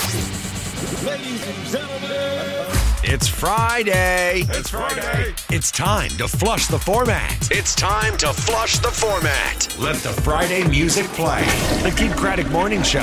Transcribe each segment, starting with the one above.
Ladies and gentlemen, It's Friday. it's Friday. It's time to flush the format. It's time to flush the format. Let the Friday music play. The Keith Craddock Morning Show.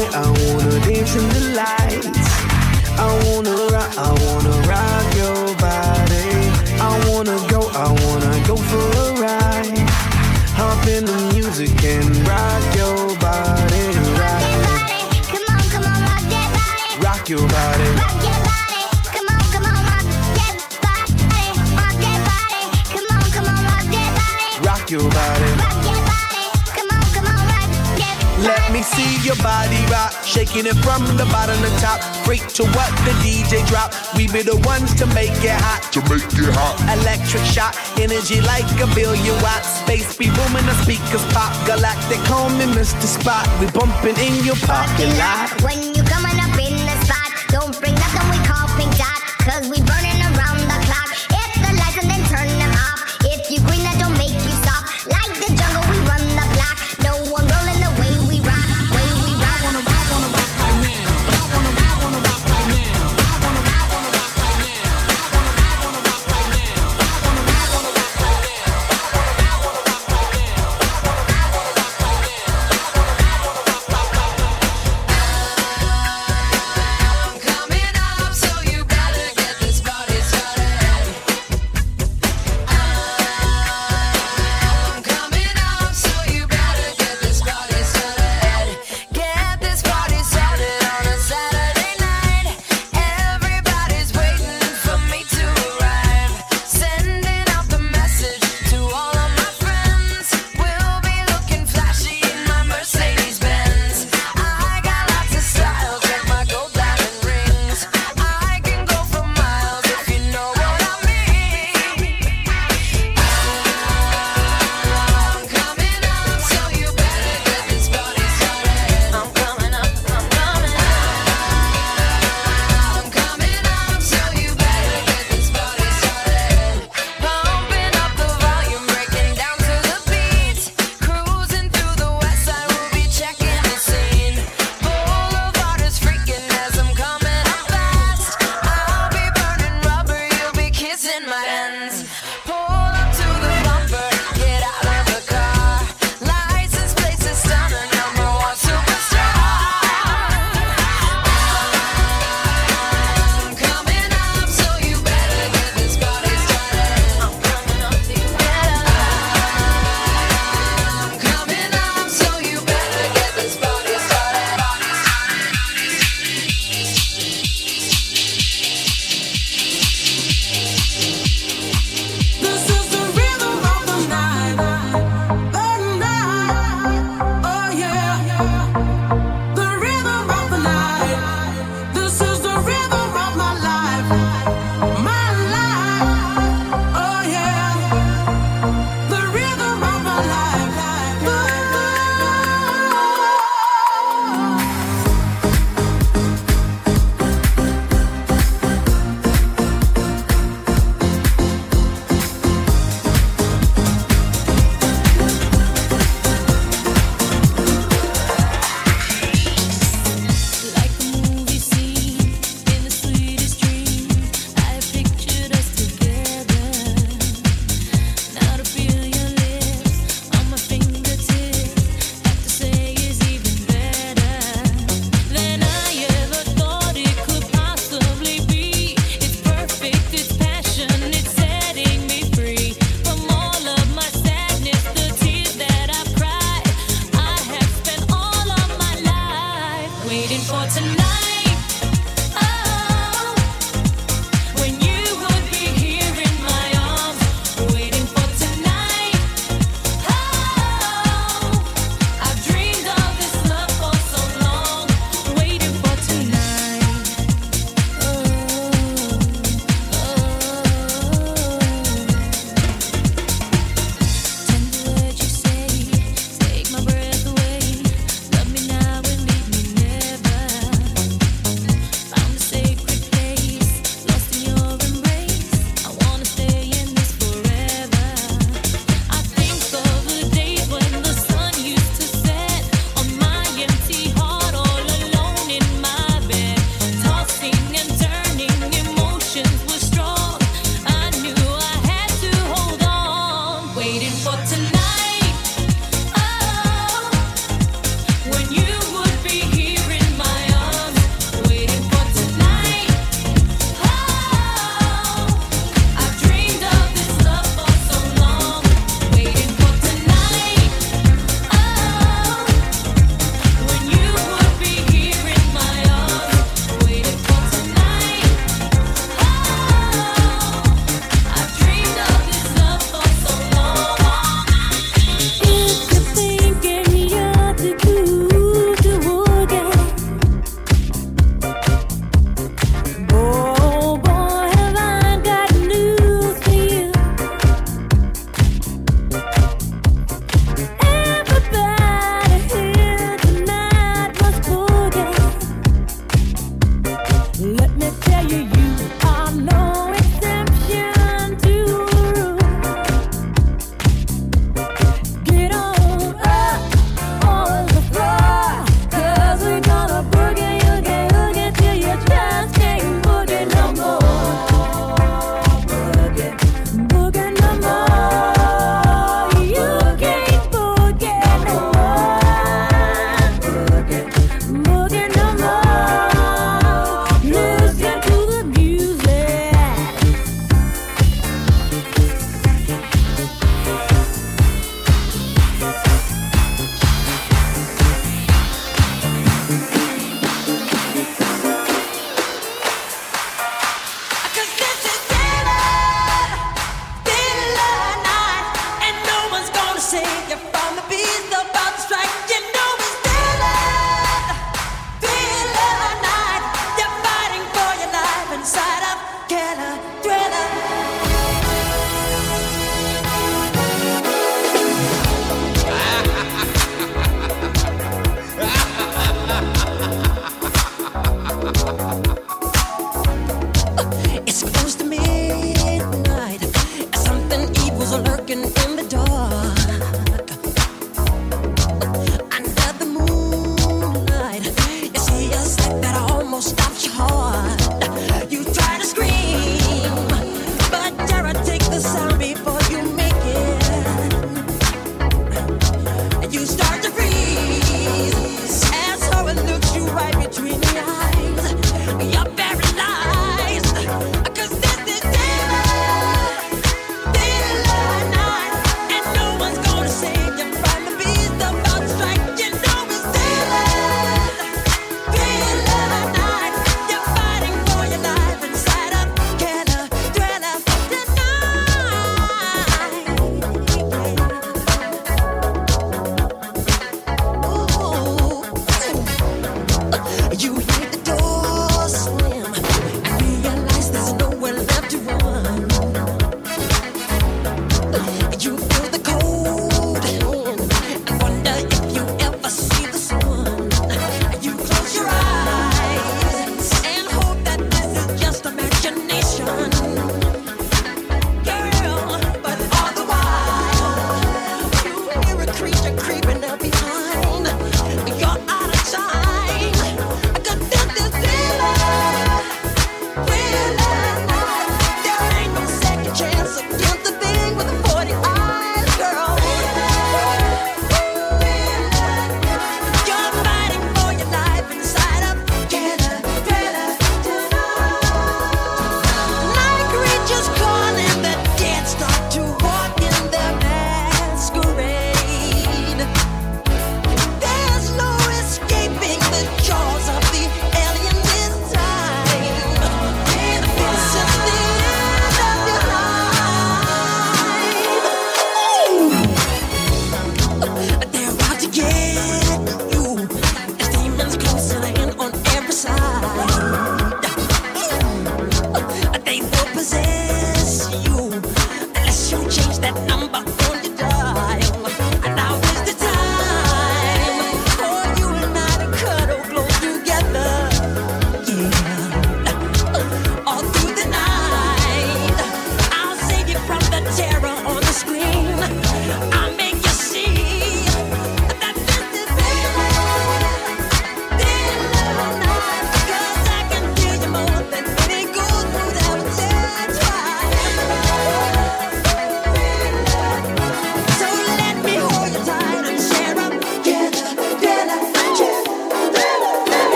night, I wanna dance in the lights. I wanna rock your body. I wanna go for a ride. Hop in the music and rock your body. Rock your body, come on, rock that body. Rock your body. Rock your body, come on, rock that body. Rock that body, come on, rock that body. Rock your body. Rock your body, come on, rock that body. Let me see your body rock, shaking it from the bottom to top. Freak to what the DJ drop. We be the ones to make it hot. Electric shock, energy like a billion watts. Space be booming, the speakers pop. Galactic, call me Mr. Spot. We bumping in your parking lot. When you coming up in the spot, don't bring nothing we call pink dot, 'cause we burning around the clock. Hit the lights and then turn them off. If you green, that don't make you stop. Like the jungle, we run the block. No one rolling the way we rock. Way we rock. I wanna rock right now. I wanna rock right now. I wanna rock right now. I wanna rock right now. I wanna rock right now. I wanna rock right now. I wanna rock right now.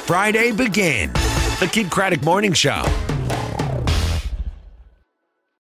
Friday begin. The Kid Craddock Morning Show.